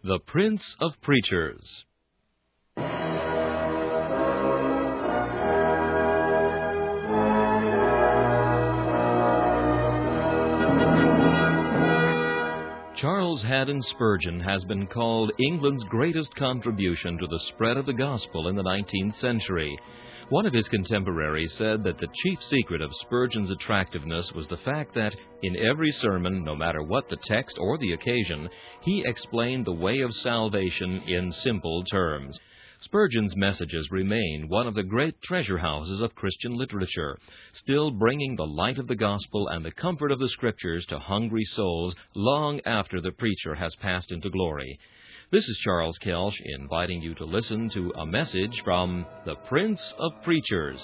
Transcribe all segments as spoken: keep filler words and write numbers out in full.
The Prince of Preachers. Charles Haddon Spurgeon has been called England's greatest contribution to the spread of the gospel in the nineteenth century. One of his contemporaries said that the chief secret of Spurgeon's attractiveness was the fact that, in every sermon, no matter what the text or the occasion, he explained the way of salvation in simple terms. Spurgeon's messages remain one of the great treasure houses of Christian literature, still bringing the light of the gospel and the comfort of the Scriptures to hungry souls long after the preacher has passed into glory. This is Charles Kelsch inviting you to listen to a message from the Prince of Preachers.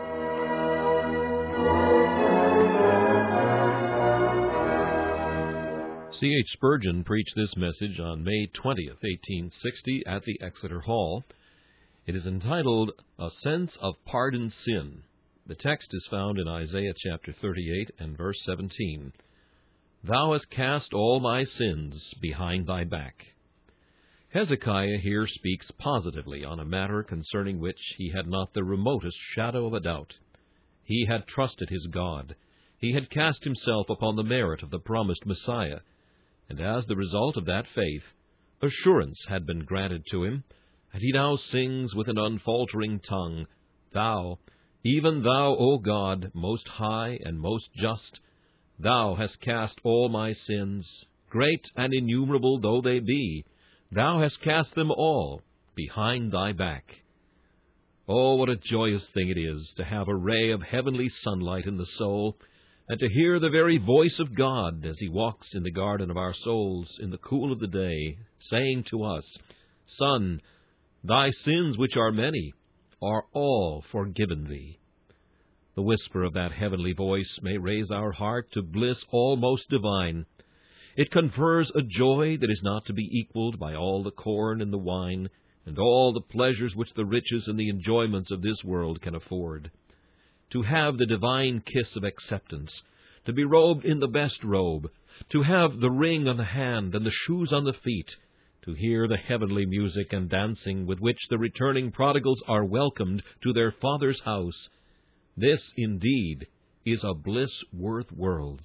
C H Spurgeon preached this message on May twentieth, eighteen sixty, at the Exeter Hall. It is entitled, A Sense of Pardoned Sin. The text is found in Isaiah chapter thirty-eight and verse seventeen. Thou hast cast all my sins behind thy back. Hezekiah here speaks positively on a matter concerning which he had not the remotest shadow of a doubt. He had trusted his God. He had cast himself upon the merit of the promised Messiah, and as the result of that faith, assurance had been granted to him, and he now sings with an unfaltering tongue, Thou, even thou, O God, most high and most just, thou hast cast all my sins, great and innumerable though they be, thou hast cast them all behind thy back. Oh, what a joyous thing it is to have a ray of heavenly sunlight in the soul, and to hear the very voice of God as he walks in the garden of our souls in the cool of the day, saying to us, Son, thy sins, which are many, are all forgiven thee. The whisper of that heavenly voice may raise our heart to bliss almost divine. It confers a joy that is not to be equaled by all the corn and the wine, and all the pleasures which the riches and the enjoyments of this world can afford. To have the divine kiss of acceptance, to be robed in the best robe, to have the ring on the hand and the shoes on the feet, to hear the heavenly music and dancing with which the returning prodigals are welcomed to their Father's house, this indeed is a bliss worth worlds.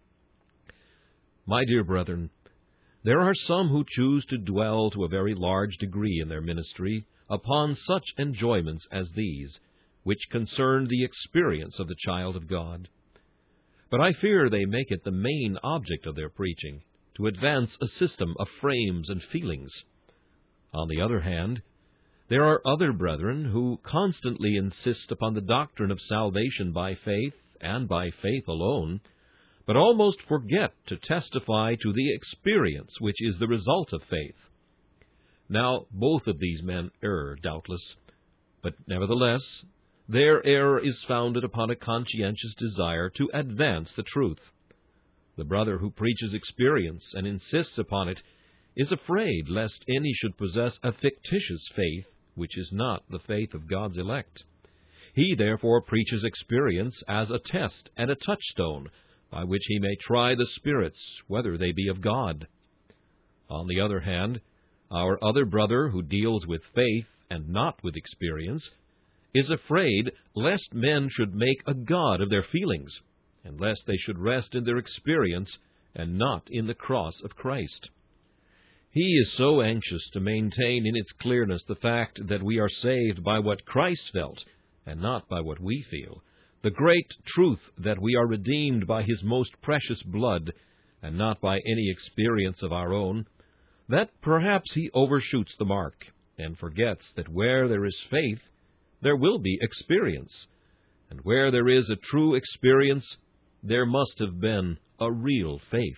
My dear brethren, there are some who choose to dwell to a very large degree in their ministry upon such enjoyments as these, which concern the experience of the child of God. But I fear they make it the main object of their preaching, to advance a system of frames and feelings. On the other hand, there are other brethren who constantly insist upon the doctrine of salvation by faith, and by faith alone, but almost forget to testify to the experience which is the result of faith. Now, both of these men err, doubtless, but nevertheless, their error is founded upon a conscientious desire to advance the truth. The brother who preaches experience and insists upon it is afraid lest any should possess a fictitious faith, which is not the faith of God's elect. He therefore preaches experience as a test and a touchstone, by which he may try the spirits, whether they be of God. On the other hand, our other brother, who deals with faith and not with experience, is afraid lest men should make a god of their feelings, and lest they should rest in their experience and not in the cross of Christ. He is so anxious to maintain in its clearness the fact that we are saved by what Christ felt, and not by what we feel, the great truth that we are redeemed by His most precious blood, and not by any experience of our own, that perhaps he overshoots the mark, and forgets that where there is faith, there will be experience, and where there is a true experience, there must have been a real faith.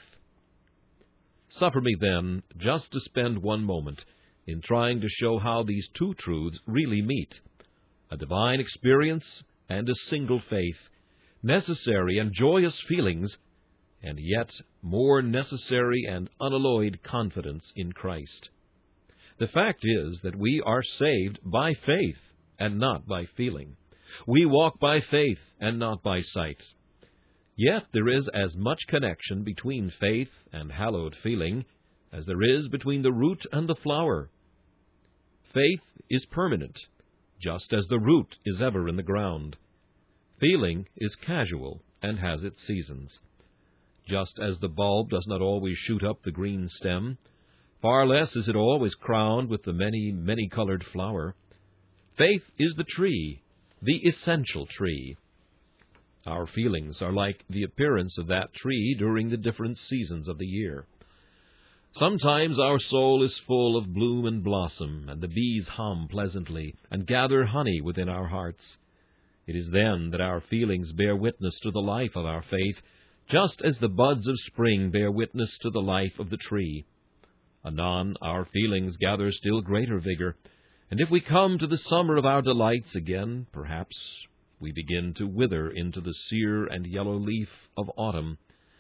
Suffer me, then, just to spend one moment in trying to show how these two truths really meet: a divine experience and a single faith, necessary and joyous feelings, and yet more necessary and unalloyed confidence in Christ. The fact is that we are saved by faith and not by feeling. We walk by faith and not by sight. Yet there is as much connection between faith and hallowed feeling as there is between the root and the flower. Faith is permanent, just as the root is ever in the ground. Feeling is casual and has its seasons. Just as the bulb does not always shoot up the green stem, far less is it always crowned with the many, many-colored flower. Faith is the tree, the essential tree. Our feelings are like the appearance of that tree during the different seasons of the year. Sometimes our soul is full of bloom and blossom, and the bees hum pleasantly and gather honey within our hearts. It is then that our feelings bear witness to the life of our faith, just as the buds of spring bear witness to the life of the tree. Anon, our feelings gather still greater vigor, and if we come to the summer of our delights again, perhaps we begin to wither into the sere and yellow leaf of autumn.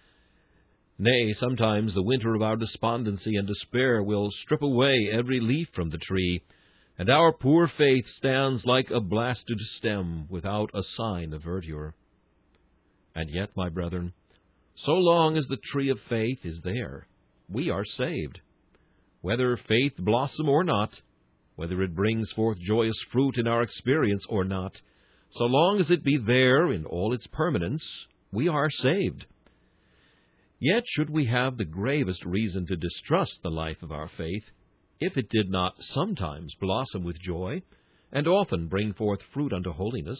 Nay, sometimes the winter of our despondency and despair will strip away every leaf from the tree, and our poor faith stands like a blasted stem without a sign of verdure. And yet, my brethren, so long as the tree of faith is there, we are saved. Whether faith blossom or not, whether it brings forth joyous fruit in our experience or not, so long as it be there in all its permanence, we are saved. Yet should we have the gravest reason to distrust the life of our faith, if it did not sometimes blossom with joy, and often bring forth fruit unto holiness.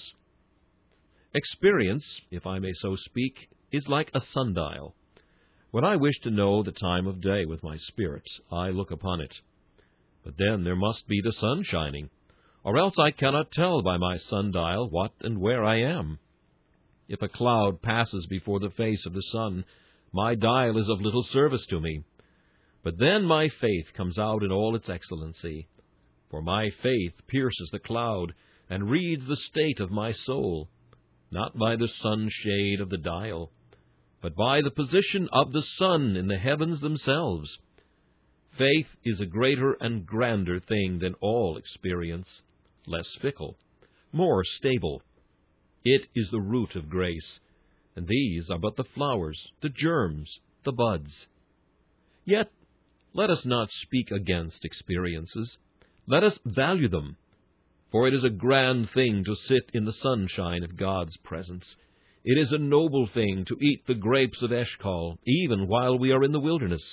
Experience, if I may so speak, is like a sundial. When I wish to know the time of day with my spirit, I look upon it. But then there must be the sun shining, or else I cannot tell by my sundial what and where I am. If a cloud passes before the face of the sun, my dial is of little service to me. But then my faith comes out in all its excellency, for my faith pierces the cloud and reads the state of my soul, not by the sunshade of the dial, but by the position of the sun in the heavens themselves. Faith is a greater and grander thing than all experience, less fickle, more stable. It is the root of grace, and these are but the flowers, the germs, the buds. Yet let us not speak against experiences. Let us value them, for it is a grand thing to sit in the sunshine of God's presence. It is a noble thing to eat the grapes of Eshcol, even while we are in the wilderness.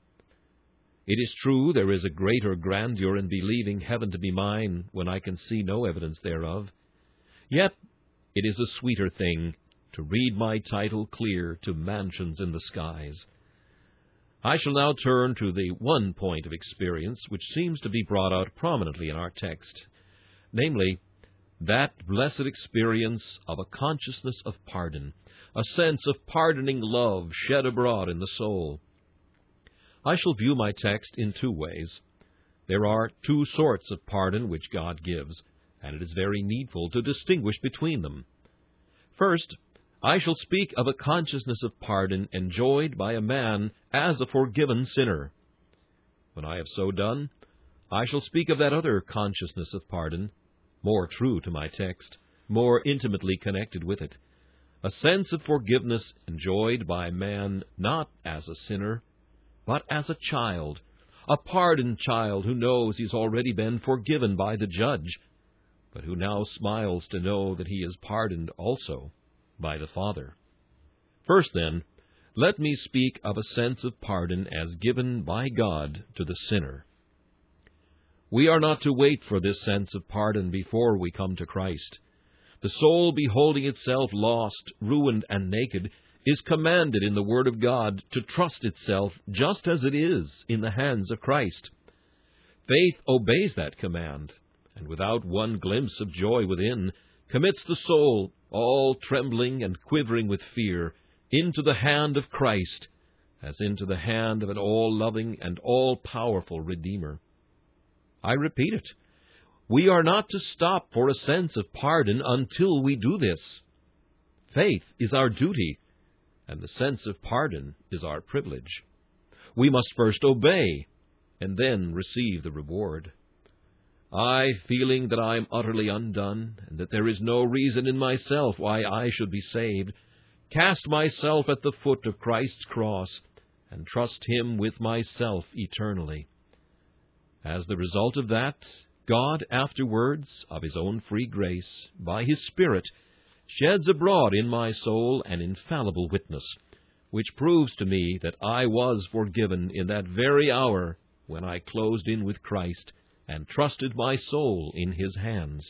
It is true there is a greater grandeur in believing heaven to be mine when I can see no evidence thereof. Yet it is a sweeter thing to read my title clear to mansions in the skies. I shall now turn to the one point of experience which seems to be brought out prominently in our text, namely, that blessed experience of a consciousness of pardon, a sense of pardoning love shed abroad in the soul. I shall view my text in two ways. There are two sorts of pardon which God gives, and it is very needful to distinguish between them. First, I shall speak of a consciousness of pardon enjoyed by a man as a forgiven sinner. When I have so done, I shall speak of that other consciousness of pardon, more true to my text, more intimately connected with it, a sense of forgiveness enjoyed by man not as a sinner, but as a child, a pardoned child who knows he's already been forgiven by the judge, but who now smiles to know that he is pardoned also by the Father. First, then, let me speak of a sense of pardon as given by God to the sinner. We are not to wait for this sense of pardon before we come to Christ. The soul, beholding itself lost, ruined, and naked, is commanded in the Word of God to trust itself just as it is in the hands of Christ. Faith obeys that command, and without one glimpse of joy within, commits the soul, all trembling and quivering with fear, into the hand of Christ, as into the hand of an all-loving and all-powerful Redeemer. I repeat it. We are not to stop for a sense of pardon until we do this. Faith is our duty, and the sense of pardon is our privilege. We must first obey, and then receive the reward. I, feeling that I am utterly undone, and that there is no reason in myself why I should be saved, cast myself at the foot of Christ's cross, and trust Him with myself eternally. As the result of that, God afterwards, of His own free grace, by His Spirit, sheds abroad in my soul an infallible witness, which proves to me that I was forgiven in that very hour when I closed in with Christ and trusted my soul in His hands.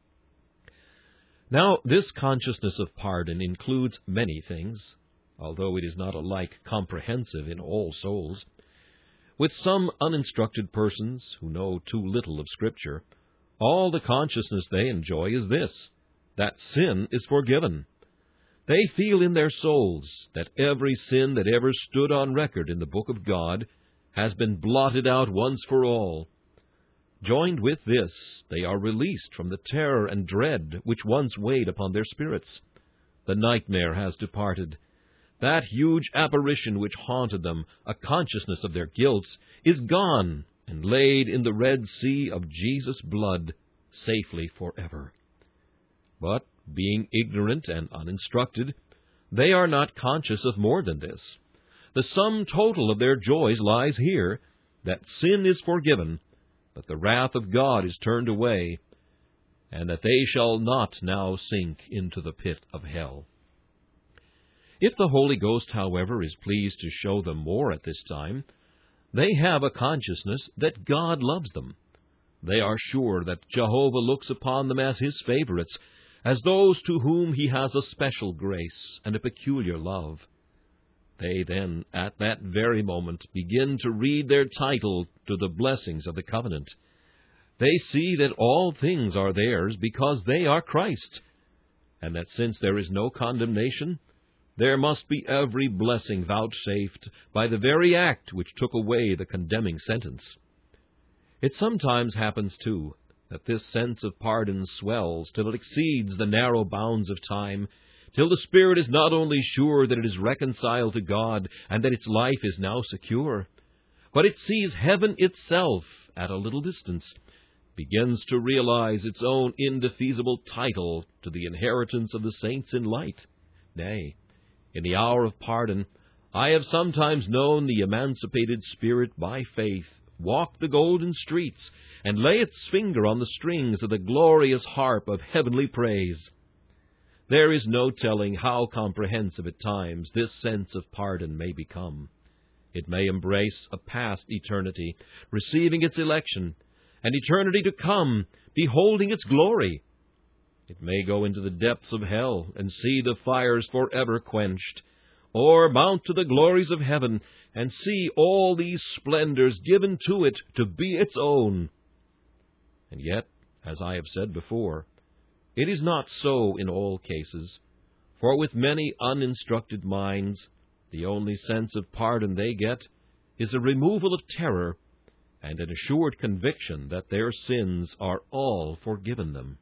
Now, this consciousness of pardon includes many things, although it is not alike comprehensive in all souls. With some uninstructed persons who know too little of Scripture, all the consciousness they enjoy is this, that sin is forgiven. They feel in their souls that every sin that ever stood on record in the book of God has been blotted out once for all. Joined with this, they are released from the terror and dread which once weighed upon their spirits. The nightmare has departed. That huge apparition which haunted them, a consciousness of their guilt, is gone and laid in the Red Sea of Jesus' blood, safely forever. But, being ignorant and uninstructed, they are not conscious of more than this. The sum total of their joys lies here, that sin is forgiven, that the wrath of God is turned away, and that they shall not now sink into the pit of hell. If the Holy Ghost, however, is pleased to show them more at this time, they have a consciousness that God loves them. They are sure that Jehovah looks upon them as His favorites, as those to whom He has a special grace and a peculiar love. They then, at that very moment, begin to read their title to the blessings of the covenant. They see that all things are theirs because they are Christ's, and that since there is no condemnation, there must be every blessing vouchsafed by the very act which took away the condemning sentence. It sometimes happens, too, that this sense of pardon swells till it exceeds the narrow bounds of time, till the spirit is not only sure that it is reconciled to God and that its life is now secure, but it sees heaven itself at a little distance, begins to realize its own indefeasible title to the inheritance of the saints in light. Nay, in the hour of pardon, I have sometimes known the emancipated spirit by faith walk the golden streets and lay its finger on the strings of the glorious harp of heavenly praise. There is no telling how comprehensive at times this sense of pardon may become. It may embrace a past eternity, receiving its election, and eternity to come, beholding its glory. It may go into the depths of hell and see the fires forever quenched, or mount to the glories of heaven and see all these splendors given to it to be its own. And yet, as I have said before, it is not so in all cases, for with many uninstructed minds, the only sense of pardon they get is a removal of terror and an assured conviction that their sins are all forgiven them.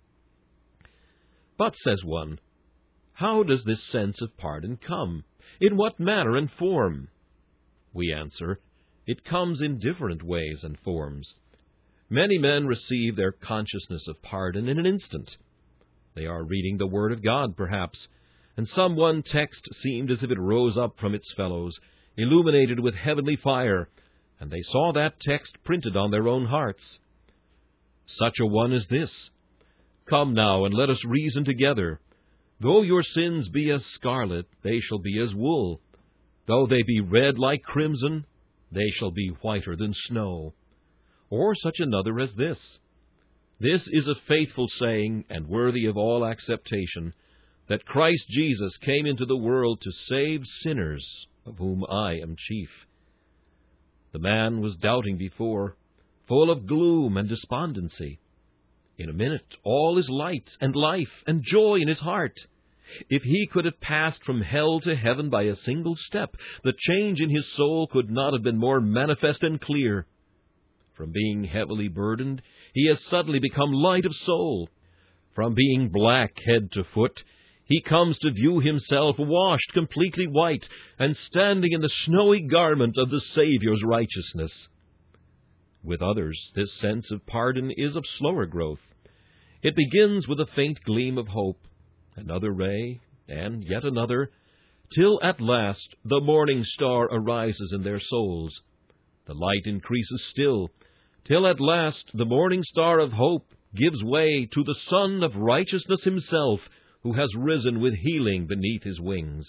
But, says one, how does this sense of pardon come? In what manner and form? We answer, it comes in different ways and forms. Many men receive their consciousness of pardon in an instant. They are reading the Word of God, perhaps, and some one text seemed as if it rose up from its fellows, illuminated with heavenly fire, and they saw that text printed on their own hearts. Such a one as this, come now, and let us reason together. Though your sins be as scarlet, they shall be as wool. Though they be red like crimson, they shall be whiter than snow. Or such another as this. This is a faithful saying, and worthy of all acceptation, that Christ Jesus came into the world to save sinners, of whom I am chief. The man was doubting before, full of gloom and despondency. In a minute, all is light and life and joy in his heart. If he could have passed from hell to heaven by a single step, the change in his soul could not have been more manifest and clear. From being heavily burdened, he has suddenly become light of soul. From being black head to foot, he comes to view himself washed completely white and standing in the snowy garment of the Saviour's righteousness. With others, this sense of pardon is of slower growth. It begins with a faint gleam of hope, another ray, and yet another, till at last the morning star arises in their souls. The light increases still, till at last the morning star of hope gives way to the Son of righteousness himself, who has risen with healing beneath his wings.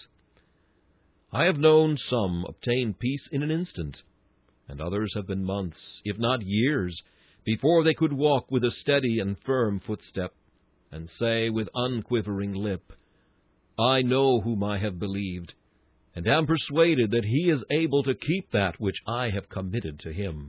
I have known some obtain peace in an instant, and others have been months, if not years, before they could walk with a steady and firm footstep, and say with unquivering lip, I know whom I have believed, and am persuaded that he is able to keep that which I have committed to him.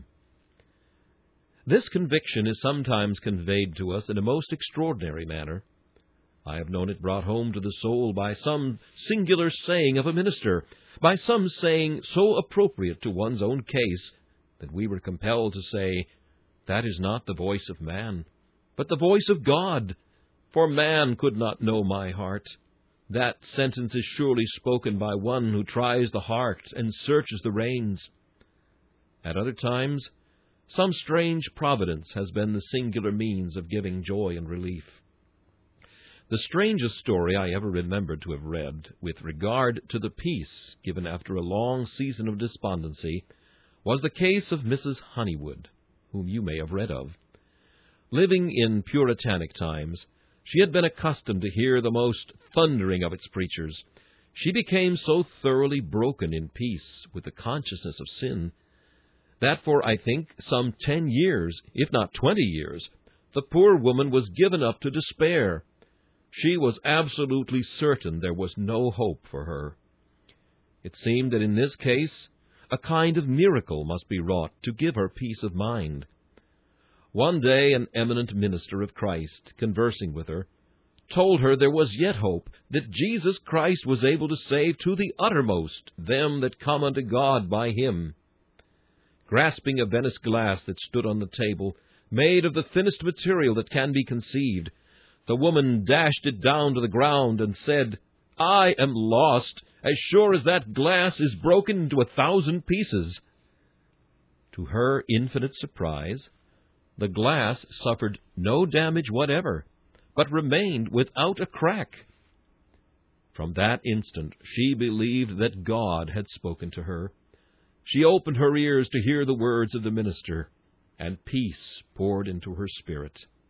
This conviction is sometimes conveyed to us in a most extraordinary manner. I have known it brought home to the soul by some singular saying of a minister, by some saying so appropriate to one's own case, that we were compelled to say, that is not the voice of man, but the voice of God, for man could not know my heart. That sentence is surely spoken by one who tries the heart and searches the reins. At other times, some strange providence has been the singular means of giving joy and relief. The strangest story I ever remembered to have read, with regard to the peace given after a long season of despondency, was the case of Missus Honeywood, whom you may have read of. Living in Puritanic times, she had been accustomed to hear the most thundering of its preachers. She became so thoroughly broken in peace with the consciousness of sin, that for, I think, some ten years, if not twenty years, the poor woman was given up to despair. She was absolutely certain there was no hope for her. It seemed that in this case, a kind of miracle must be wrought to give her peace of mind. One day an eminent minister of Christ, conversing with her, told her there was yet hope, that Jesus Christ was able to save to the uttermost them that come unto God by him. Grasping a Venice glass that stood on the table, made of the thinnest material that can be conceived, the woman dashed it down to the ground and said, I am lost, as sure as that glass is broken into a thousand pieces. To her infinite surprise, the glass suffered no damage whatever, but remained without a crack. From that instant she believed that God had spoken to her. She opened her ears to hear the words of the minister, and peace poured into her spirit.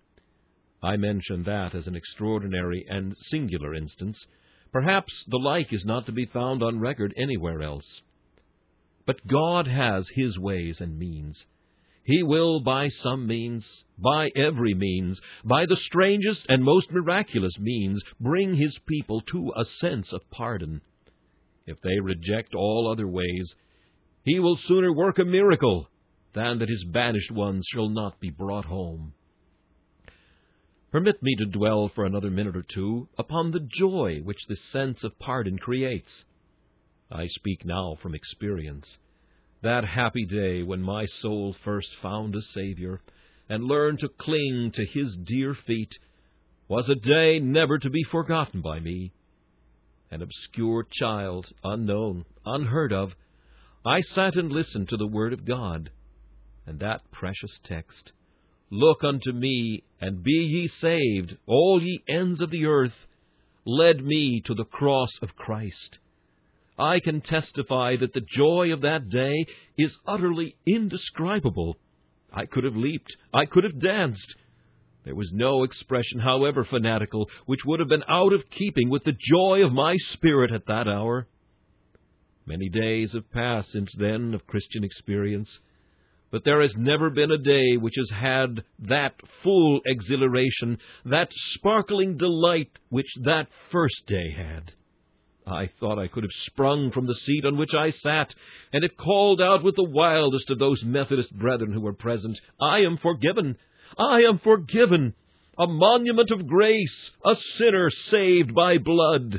I mention that as an extraordinary and singular instance. Perhaps the like is not to be found on record anywhere else. But God has his ways and means. He will by some means, by every means, by the strangest and most miraculous means, bring his people to a sense of pardon. If they reject all other ways, he will sooner work a miracle than that his banished ones shall not be brought home. Permit me to dwell for another minute or two upon the joy which this sense of pardon creates. I speak now from experience. That happy day when my soul first found a Savior and learned to cling to his dear feet was a day never to be forgotten by me. An obscure child, unknown, unheard of, I sat and listened to the Word of God, and that precious text, Look unto me, and be ye saved, all ye ends of the earth, led me to the cross of Christ. I can testify that the joy of that day is utterly indescribable. I could have leaped, I could have danced. There was no expression, however fanatical, which would have been out of keeping with the joy of my spirit at that hour. Many days have passed since then of Christian experience, but there has never been a day which has had that full exhilaration, that sparkling delight which that first day had. I thought I could have sprung from the seat on which I sat, and have called out with the wildest of those Methodist brethren who were present, I am forgiven! I am forgiven! A monument of grace, a sinner saved by blood!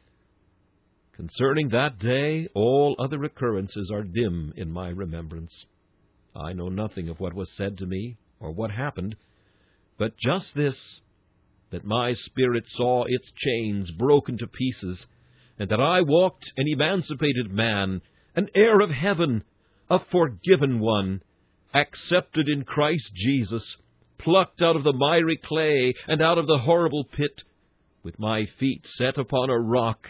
Concerning that day, all other occurrences are dim in my remembrance. I know nothing of what was said to me, or what happened, but just this, that my spirit saw its chains broken to pieces, and that I walked an emancipated man, an heir of heaven, a forgiven one, accepted in Christ Jesus, plucked out of the miry clay and out of the horrible pit, with my feet set upon a rock,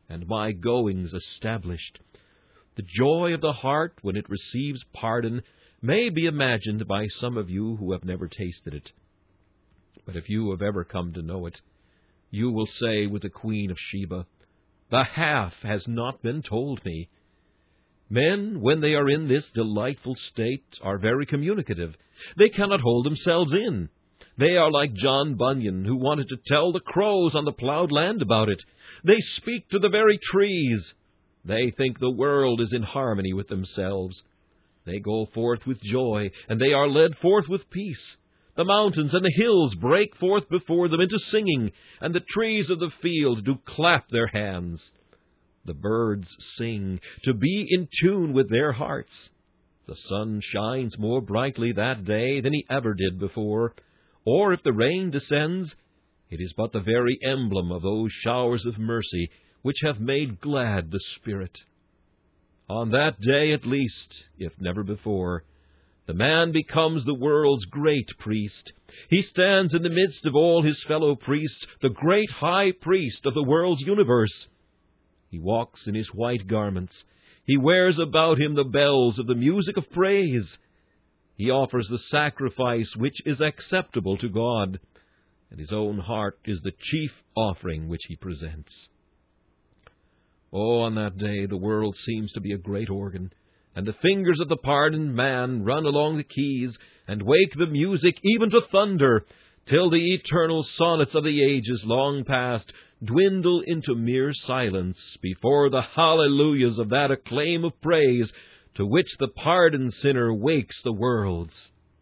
and my goings established. The joy of the heart when it receives pardon may be imagined by some of you who have never tasted it. But if you have ever come to know it, you will say with the Queen of Sheba, "The half has not been told me." Men, when they are in this delightful state, are very communicative. They cannot hold themselves in. They are like John Bunyan, who wanted to tell the crows on the plowed land about it. They speak to the very trees. They think the world is in harmony with themselves. They go forth with joy, and they are led forth with peace. The mountains and the hills break forth before them into singing, and the trees of the field do clap their hands. The birds sing, to be in tune with their hearts. The sun shines more brightly that day than he ever did before, or if the rain descends, it is but the very emblem of those showers of mercy which have made glad the spirit. On that day at least, if never before, the man becomes the world's great priest. He stands in the midst of all his fellow priests, the great high priest of the world's universe. He walks in his white garments. He wears about him the bells of the music of praise. He offers the sacrifice which is acceptable to God, and his own heart is the chief offering which he presents. Oh, on that day the world seems to be a great organ, and the fingers of the pardoned man run along the keys, and wake the music even to thunder, till the eternal sonnets of the ages long past dwindle into mere silence before the hallelujahs of that acclaim of praise to which the pardoned sinner wakes the worlds.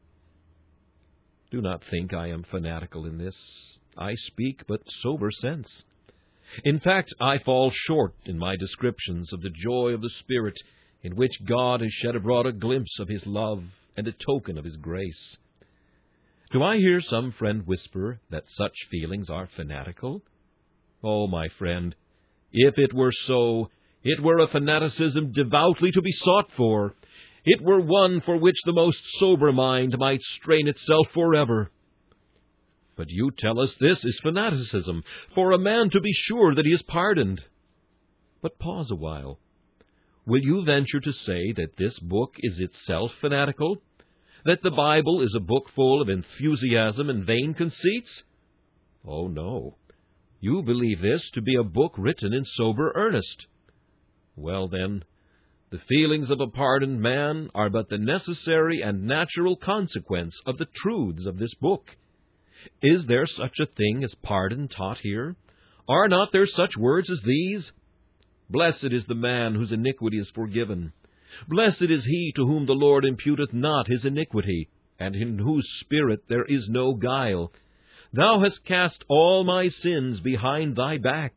Do not think I am fanatical in this. I speak but sober sense. In fact, I fall short in my descriptions of the joy of the Spirit in which God has shed abroad a glimpse of His love and a token of His grace. Do I hear some friend whisper that such feelings are fanatical? Oh, my friend, if it were so, it were a fanaticism devoutly to be sought for. It were one for which the most sober mind might strain itself forever. But you tell us this is fanaticism, for a man to be sure that he is pardoned. But pause a while. Will you venture to say that this book is itself fanatical? That the Bible is a book full of enthusiasm and vain conceits? Oh, no. You believe this to be a book written in sober earnest. Well, then, the feelings of a pardoned man are but the necessary and natural consequence of the truths of this book. Is there such a thing as pardon taught here? Are not there such words as these? Blessed is the man whose iniquity is forgiven. Blessed is he to whom the Lord imputeth not his iniquity, and in whose spirit there is no guile. Thou hast cast all my sins behind thy back.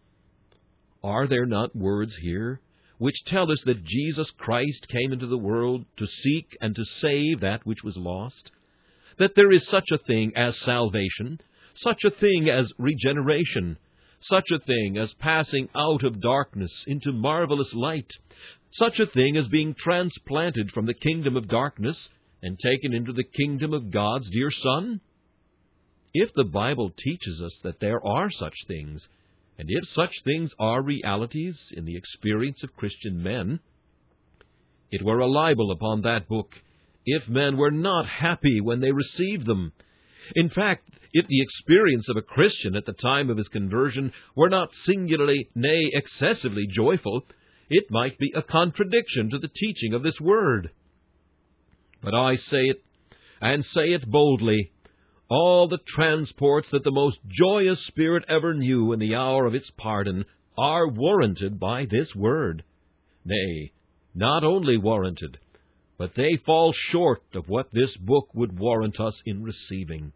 Are there not words here which tell us that Jesus Christ came into the world to seek and to save that which was lost? That there is such a thing as salvation, such a thing as regeneration, such a thing as passing out of darkness into marvelous light, such a thing as being transplanted from the kingdom of darkness and taken into the kingdom of God's dear Son? If the Bible teaches us that there are such things, and if such things are realities in the experience of Christian men, it were a libel upon that book if men were not happy when they received them. In fact, if the experience of a Christian at the time of his conversion were not singularly, nay, excessively joyful, it might be a contradiction to the teaching of this word. But I say it, and say it boldly, all the transports that the most joyous spirit ever knew in the hour of its pardon are warranted by this word. Nay, not only warranted, but they fall short of what this book would warrant us in receiving.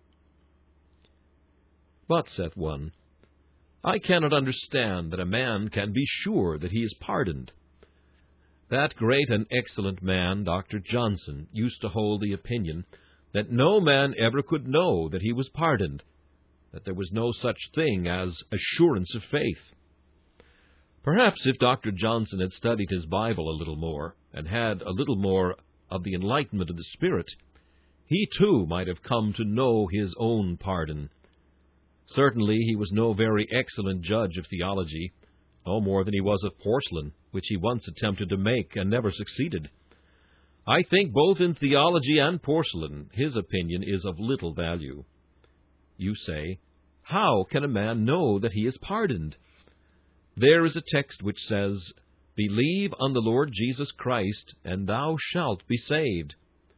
But, saith one, I cannot understand that a man can be sure that he is pardoned. That great and excellent man, Doctor Johnson, used to hold the opinion that no man ever could know that he was pardoned, that there was no such thing as assurance of faith. Perhaps if Doctor Johnson had studied his Bible a little more, and had a little more of the enlightenment of the Spirit, he too might have come to know his own pardon. Certainly he was no very excellent judge of theology, no more than he was of porcelain, which he once attempted to make and never succeeded. I think both in theology and porcelain his opinion is of little value. You say, how can a man know that he is pardoned? There is a text which says, Believe on the Lord Jesus Christ, and thou shalt be saved.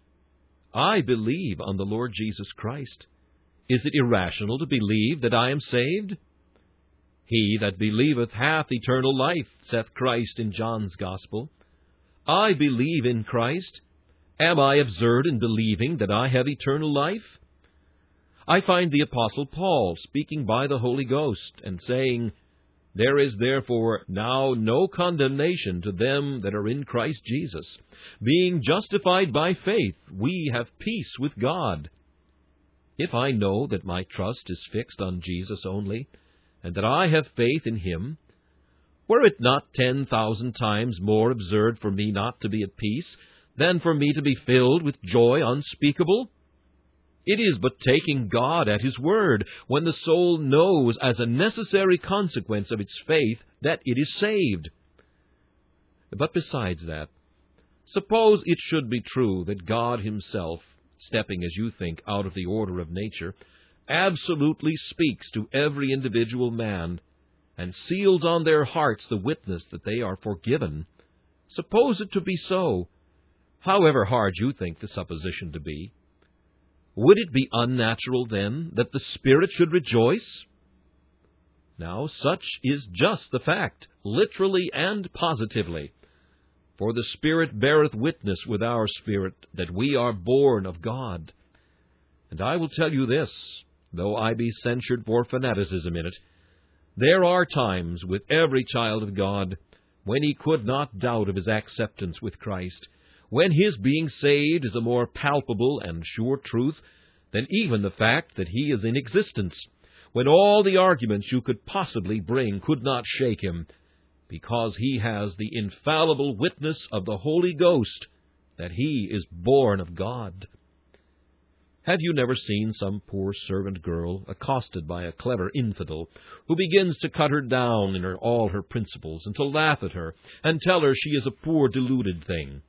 I believe on the Lord Jesus Christ. Is it irrational to believe that I am saved? He that believeth hath eternal life, saith Christ in John's Gospel. I believe in Christ. Am I absurd in believing that I have eternal life? I find the Apostle Paul speaking by the Holy Ghost, and saying, There is therefore now no condemnation to them that are in Christ Jesus. Being justified by faith, we have peace with God. If I know that my trust is fixed on Jesus only, and that I have faith in Him, were it not ten thousand times more absurd for me not to be at peace than for me to be filled with joy unspeakable? It is but taking God at His word, when the soul knows as a necessary consequence of its faith that it is saved. But besides that, suppose it should be true that God Himself, stepping as you think out of the order of nature, absolutely speaks to every individual man, and seals on their hearts the witness that they are forgiven. Suppose it to be so, however hard you think the supposition to be. Would it be unnatural, then, that the Spirit should rejoice? Now, such is just the fact, literally and positively. For the Spirit beareth witness with our spirit that we are born of God. And I will tell you this, though I be censured for fanaticism in it, there are times with every child of God when he could not doubt of his acceptance with Christ, when his being saved is a more palpable and sure truth than even the fact that he is in existence, when all the arguments you could possibly bring could not shake him, because he has the infallible witness of the Holy Ghost that he is born of God. Have you never seen some poor servant girl accosted by a clever infidel, who begins to cut her down in her, all her principles, and to laugh at her, and tell her she is a poor deluded thing?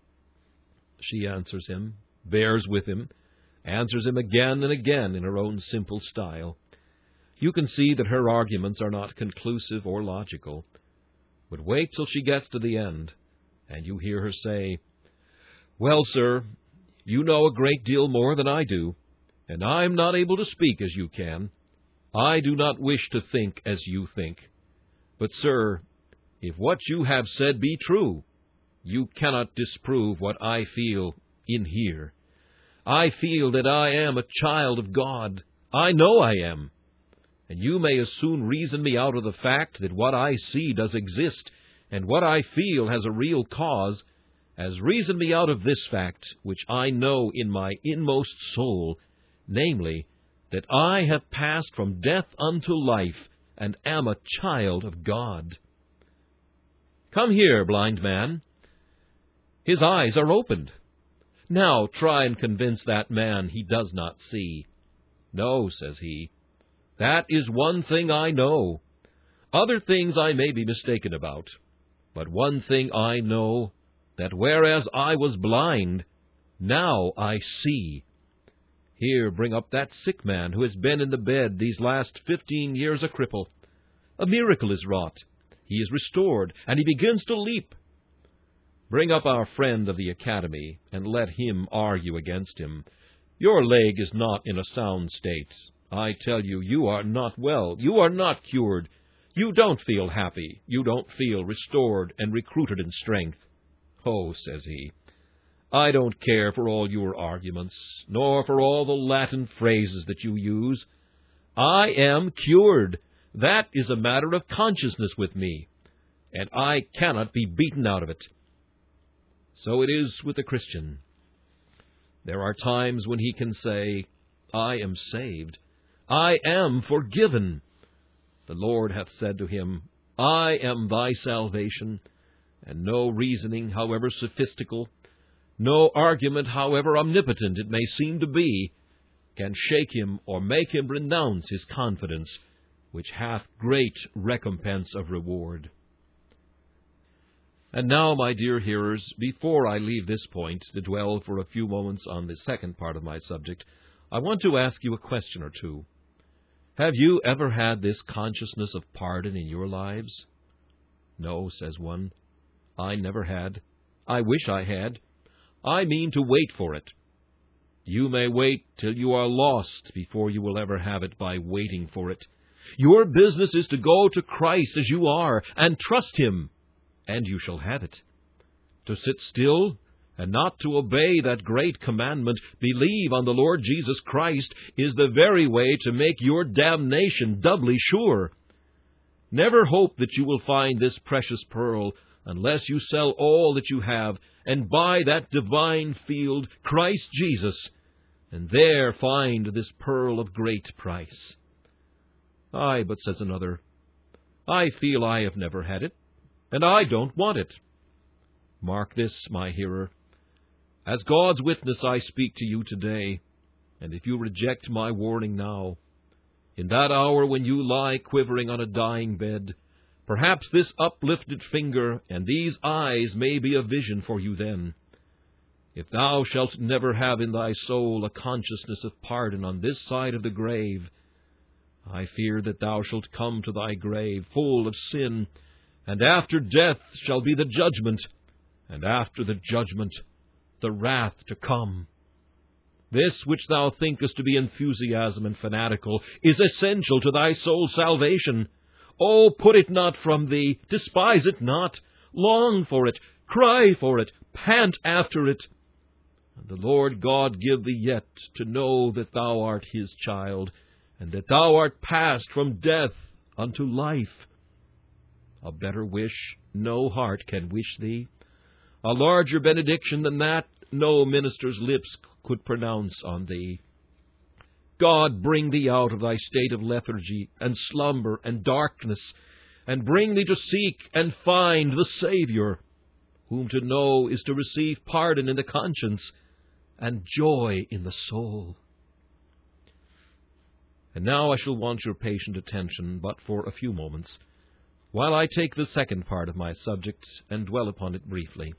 She answers him, bears with him, answers him again and again in her own simple style. You can see that her arguments are not conclusive or logical. But wait till she gets to the end, and you hear her say, "Well, sir, you know a great deal more than I do, and I'm not able to speak as you can. I do not wish to think as you think. But, sir, if what you have said be true, you cannot disprove what I feel in here. I feel that I am a child of God. I know I am. And you may as soon reason me out of the fact that what I see does exist, and what I feel has a real cause, as reason me out of this fact, which I know in my inmost soul, namely, that I have passed from death unto life, and am a child of God. Come here, blind man. His eyes are opened. Now try and convince that man he does not see. No, says he, that is one thing I know. Other things I may be mistaken about. But one thing I know, that whereas I was blind, now I see. Here, bring up that sick man who has been in the bed these last fifteen years a cripple. A miracle is wrought. He is restored, and he begins to leap. Bring up our friend of the academy, and let him argue against him. Your leg is not in a sound state. I tell you, you are not well. You are not cured. You don't feel happy. You don't feel restored and recruited in strength. Oh, says he, I don't care for all your arguments, nor for all the Latin phrases that you use. I am cured. That is a matter of consciousness with me, and I cannot be beaten out of it. So it is with the Christian. There are times when he can say, I am saved. I am forgiven. The Lord hath said to him, I am thy salvation, and no reasoning, however sophistical, no argument, however omnipotent it may seem to be, can shake him or make him renounce his confidence, which hath great recompense of reward. And now, my dear hearers, before I leave this point to dwell for a few moments on the second part of my subject, I want to ask you a question or two. Have you ever had this consciousness of pardon in your lives? No, says one. I never had. I wish I had. I mean to wait for it. You may wait till you are lost before you will ever have it by waiting for it. Your business is to go to Christ as you are and trust Him, and you shall have it. To sit still and not to obey that great commandment, believe on the Lord Jesus Christ, is the very way to make your damnation doubly sure. Never hope that you will find this precious pearl unless you sell all that you have and buy that divine field, Christ Jesus, and there find this pearl of great price. Aye, but says another, I feel I have never had it, and I don't want it. Mark this, my hearer. As God's witness I speak to you today, and if you reject my warning now, in that hour when you lie quivering on a dying bed, perhaps this uplifted finger and these eyes may be a vision for you then. If thou shalt never have in thy soul a consciousness of pardon on this side of the grave, I fear that thou shalt come to thy grave full of sin, and after death shall be the judgment, and after the judgment the wrath to come. This which thou thinkest to be enthusiasm and fanatical is essential to thy soul's salvation. Oh, put it not from thee, despise it not, long for it, cry for it, pant after it. And the Lord God give thee yet to know that thou art His child, and that thou art passed from death unto life. A better wish no heart can wish thee. A larger benediction than that no minister's lips could pronounce on thee. God bring thee out of thy state of lethargy and slumber and darkness, and bring thee to seek and find the Savior, whom to know is to receive pardon in the conscience and joy in the soul. And now I shall want your patient attention but for a few moments, while I take the second part of my subject and dwell upon it briefly.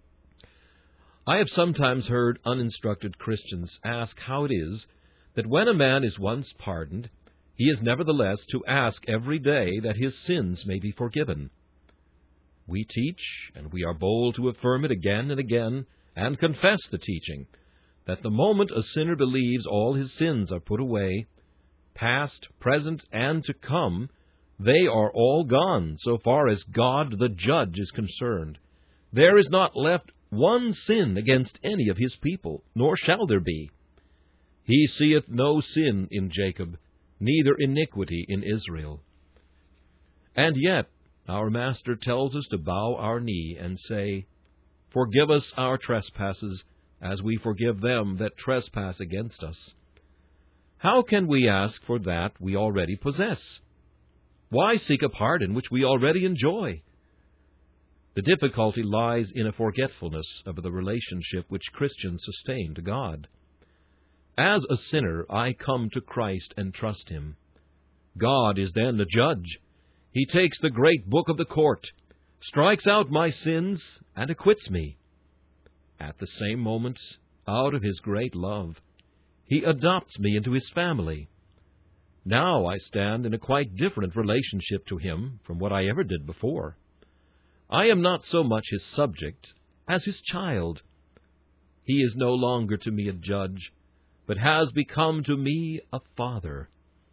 I have sometimes heard uninstructed Christians ask how it is that when a man is once pardoned, he is nevertheless to ask every day that his sins may be forgiven. We teach, and we are bold to affirm it again and again, and confess the teaching, that the moment a sinner believes all his sins are put away, past, present, and to come, they are all gone so far as God the Judge is concerned. There is not left one sin against any of His people, nor shall there be. He seeth no sin in Jacob, neither iniquity in Israel. And yet our Master tells us to bow our knee and say, Forgive us our trespasses, as we forgive them that trespass against us. How can we ask for that we already possess? Why seek a pardon which we already enjoy? The difficulty lies in a forgetfulness of the relationship which Christians sustain to God. As a sinner, I come to Christ and trust Him. God is then the judge. He takes the great book of the court, strikes out my sins, and acquits me. At the same moment, out of His great love, He adopts me into His family. Now I stand in a quite different relationship to Him from what I ever did before. I am not so much His subject as His child. He is no longer to me a judge, but has become to me a father.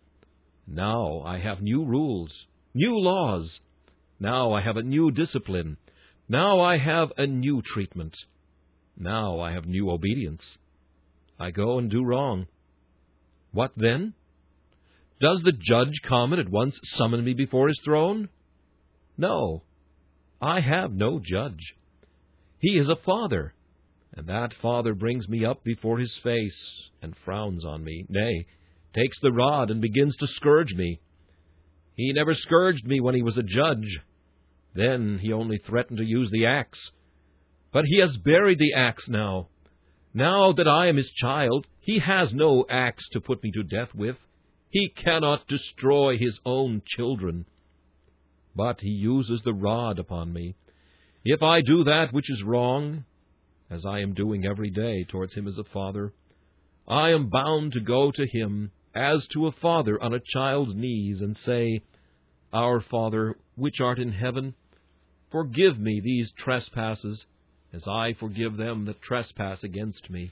Now I have new rules, new laws. Now I have a new discipline. Now I have a new treatment. Now I have new obedience. I go and do wrong. What then? Does the judge come and at once summon me before his throne? No. I have no judge. He is a father, and that father brings me up before his face and frowns on me, nay, takes the rod and begins to scourge me. He never scourged me when he was a judge. Then he only threatened to use the axe. But he has buried the axe now. Now that I am his child, he has no axe to put me to death with. He cannot destroy his own children. But he uses the rod upon me. If I do that which is wrong, as I am doing every day towards him as a father, I am bound to go to him as to a father on a child's knees, and say, Our Father, which art in heaven, forgive me these trespasses, as I forgive them that trespass against me.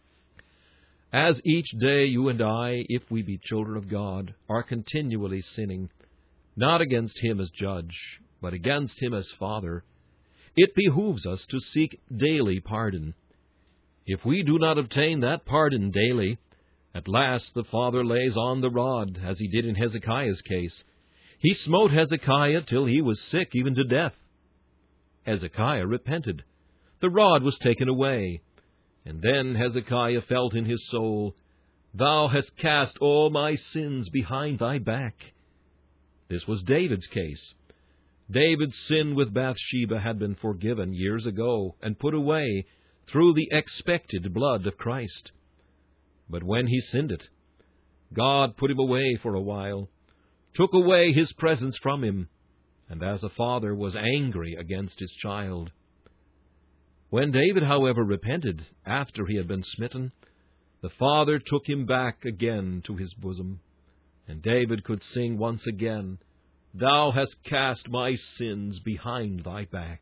As each day you and I, if we be children of God, are continually sinning, not against him as judge, but against him as Father, it behooves us to seek daily pardon. If we do not obtain that pardon daily, at last the Father lays on the rod, as he did in Hezekiah's case. He smote Hezekiah till he was sick even to death. Hezekiah repented. The rod was taken away. And then Hezekiah felt in his soul, Thou hast cast all my sins behind thy back. This was David's case. David's sin with Bathsheba had been forgiven years ago and put away through the expected blood of Christ. But when he sinned it, God put him away for a while, took away his presence from him, and as a father was angry against his child. When David, however, repented after he had been smitten, the Father took him back again to his bosom, and David could sing once again, Thou hast cast my sins behind thy back.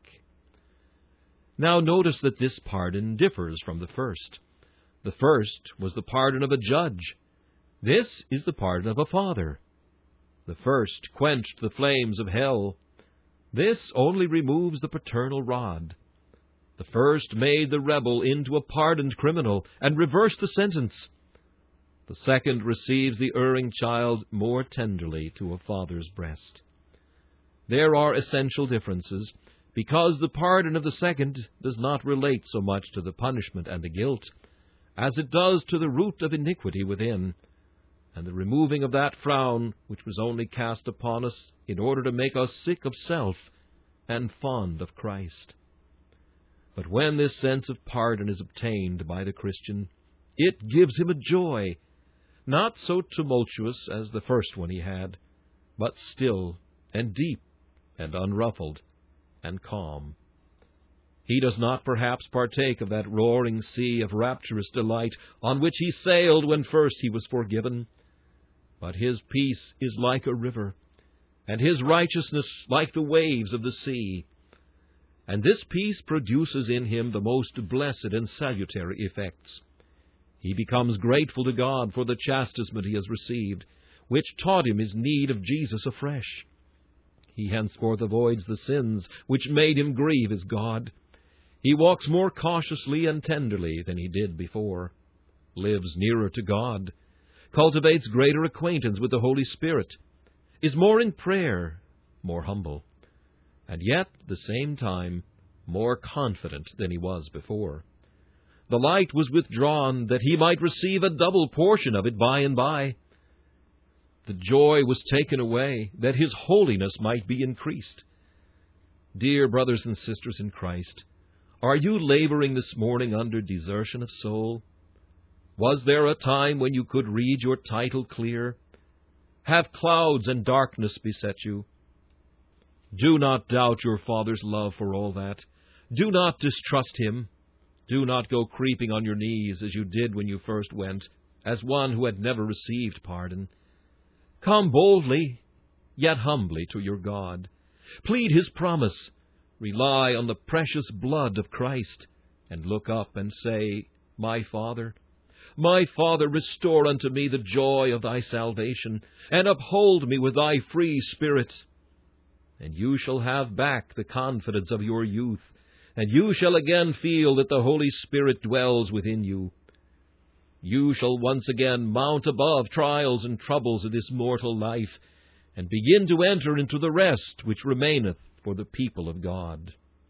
Now notice that this pardon differs from the first. The first was the pardon of a judge. This is the pardon of a father. The first quenched the flames of hell. This only removes the paternal rod. The first made the rebel into a pardoned criminal and reversed the sentence. The second receives the erring child more tenderly to a father's breast. There are essential differences, because the pardon of the second does not relate so much to the punishment and the guilt, as it does to the root of iniquity within, and the removing of that frown which was only cast upon us in order to make us sick of self and fond of Christ. But when this sense of pardon is obtained by the Christian, it gives him a joy, not so tumultuous as the first one he had, but still and deep and unruffled and calm. He does not perhaps partake of that roaring sea of rapturous delight on which he sailed when first he was forgiven, but his peace is like a river, and his righteousness like the waves of the sea. And this peace produces in him the most blessed and salutary effects. He becomes grateful to God for the chastisement he has received, which taught him his need of Jesus afresh. He henceforth avoids the sins which made him grieve his God. He walks more cautiously and tenderly than he did before, lives nearer to God, cultivates greater acquaintance with the Holy Spirit, is more in prayer, more humble, and yet, at the same time, more confident than he was before. The light was withdrawn that he might receive a double portion of it by and by. The joy was taken away that his holiness might be increased. Dear brothers and sisters in Christ, are you laboring this morning under desertion of soul? Was there a time when you could read your title clear? Have clouds and darkness beset you? Do not doubt your Father's love for all that. Do not distrust him. Do not go creeping on your knees as you did when you first went, as one who had never received pardon. Come boldly, yet humbly, to your God. Plead his promise. Rely on the precious blood of Christ, and look up and say, My Father, my Father, restore unto me the joy of thy salvation, and uphold me with thy free spirit. And you shall have back the confidence of your youth, and you shall again feel that the Holy Spirit dwells within you. You shall once again mount above trials and troubles of this mortal life, and begin to enter into the rest which remaineth for the people of God.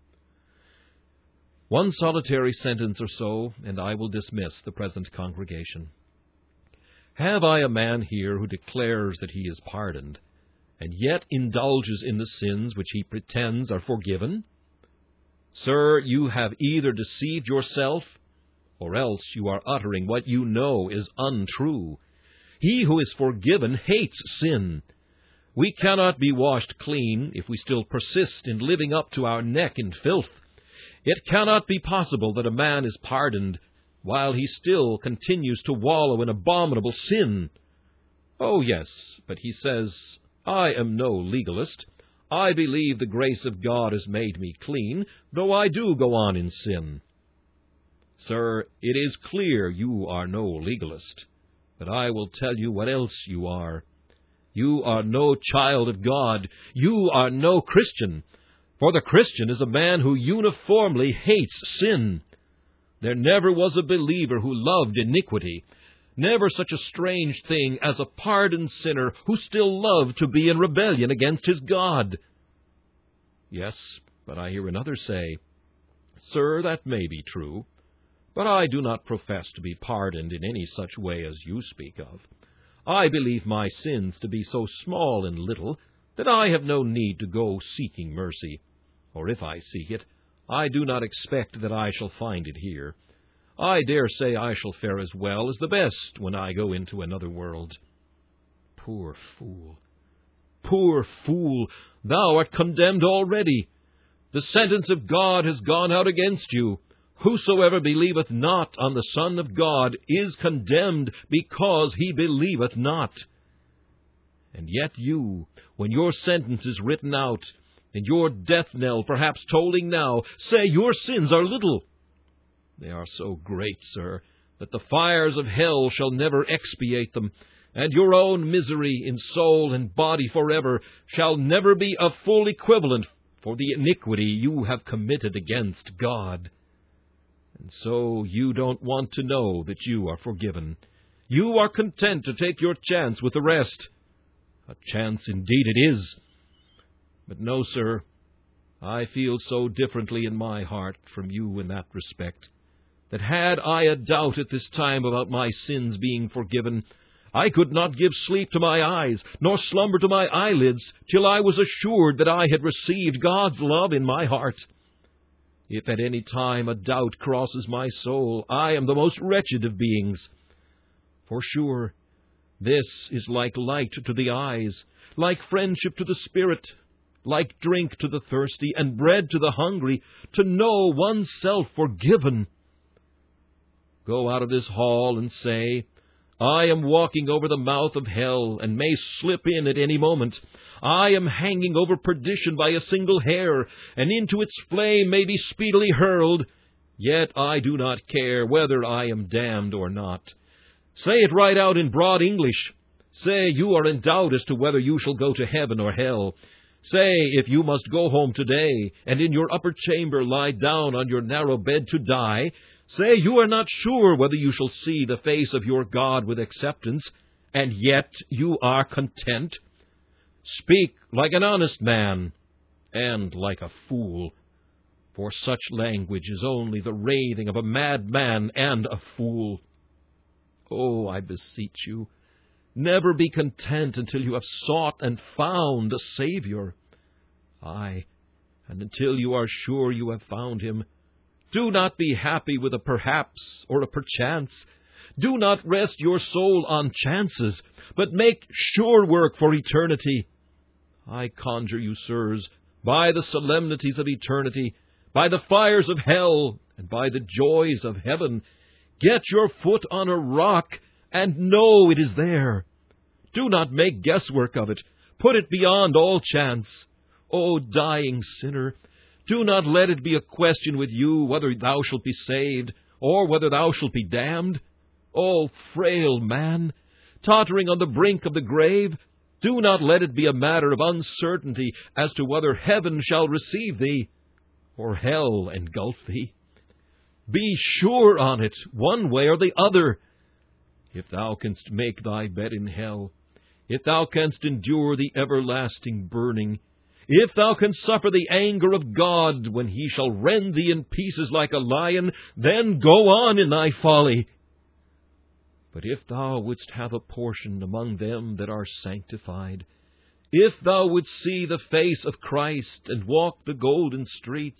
One solitary sentence or so, and I will dismiss the present congregation. Have I a man here who declares that he is pardoned, and yet indulges in the sins which he pretends are forgiven? Sir, you have either deceived yourself, or else you are uttering what you know is untrue. He who is forgiven hates sin. We cannot be washed clean if we still persist in living up to our neck in filth. It cannot be possible that a man is pardoned while he still continues to wallow in abominable sin. Oh, yes, but he says, I am no legalist. I believe the grace of God has made me clean, though I do go on in sin. Sir, it is clear you are no legalist, but I will tell you what else you are. You are no child of God. You are no Christian. For the Christian is a man who uniformly hates sin. There never was a believer who loved iniquity. Never such a strange thing as a pardoned sinner who still loved to be in rebellion against his God. Yes, but I hear another say, Sir, that may be true, but I do not profess to be pardoned in any such way as you speak of. I believe my sins to be so small and little that I have no need to go seeking mercy. Or if I seek it, I do not expect that I shall find it here. I dare say I shall fare as well as the best when I go into another world. Poor fool! Poor fool! Thou art condemned already. The sentence of God has gone out against you. Whosoever believeth not on the Son of God is condemned, because he believeth not. And yet you, when your sentence is written out, and your death knell perhaps tolling now, say your sins are little. They are so great, sir, that the fires of hell shall never expiate them, and your own misery in soul and body forever shall never be a full equivalent for the iniquity you have committed against God. And so you don't want to know that you are forgiven. You are content to take your chance with the rest. A chance indeed it is. But no, sir, I feel so differently in my heart from you in that respect, that had I a doubt at this time about my sins being forgiven, I could not give sleep to my eyes, nor slumber to my eyelids, till I was assured that I had received God's love in my heart. If at any time a doubt crosses my soul, I am the most wretched of beings. For sure, this is like light to the eyes, like friendship to the spirit, like drink to the thirsty, and bread to the hungry, to know oneself forgiven. Go out of this hall and say, I am walking over the mouth of hell, and may slip in at any moment. I am hanging over perdition by a single hair, and into its flame may be speedily hurled. Yet I do not care whether I am damned or not. Say it right out in broad English. Say you are in doubt as to whether you shall go to heaven or hell. Say if you must go home today, and in your upper chamber lie down on your narrow bed to die, say you are not sure whether you shall see the face of your God with acceptance, and yet you are content. Speak like an honest man, and like a fool, for such language is only the raving of a madman and a fool. Oh, I beseech you, never be content until you have sought and found a Savior. Aye, and until you are sure you have found him, do not be happy with a perhaps or a perchance. Do not rest your soul on chances, but make sure work for eternity. I conjure you, sirs, by the solemnities of eternity, by the fires of hell, and by the joys of heaven, get your foot on a rock, and know it is there. Do not make guesswork of it. Put it beyond all chance. O dying sinner, do not let it be a question with you whether thou shalt be saved, or whether thou shalt be damned. O frail man, tottering on the brink of the grave, do not let it be a matter of uncertainty as to whether heaven shall receive thee, or hell engulf thee. Be sure on it, one way or the other. If thou canst make thy bed in hell, if thou canst endure the everlasting burning, if thou canst suffer the anger of God when he shall rend thee in pieces like a lion, then go on in thy folly. But if thou wouldst have a portion among them that are sanctified, if thou wouldst see the face of Christ and walk the golden streets,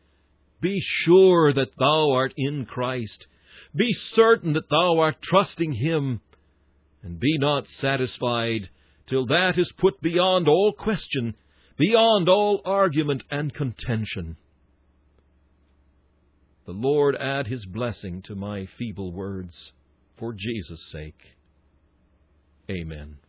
be sure that thou art in Christ. Be certain that thou art trusting him, and be not satisfied till that is put beyond all question, beyond all argument and contention. The Lord add His blessing to my feeble words, for Jesus' sake. Amen.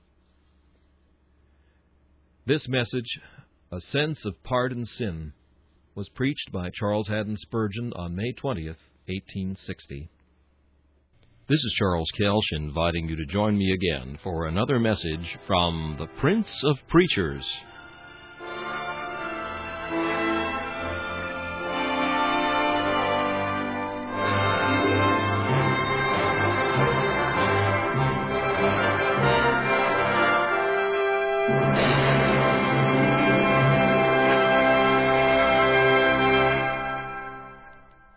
This message, A Sense of Pardoned Sin, was preached by Charles Haddon Spurgeon on May twentieth, eighteen sixty. This is Charles Kelsch inviting you to join me again for another message from the Prince of Preachers.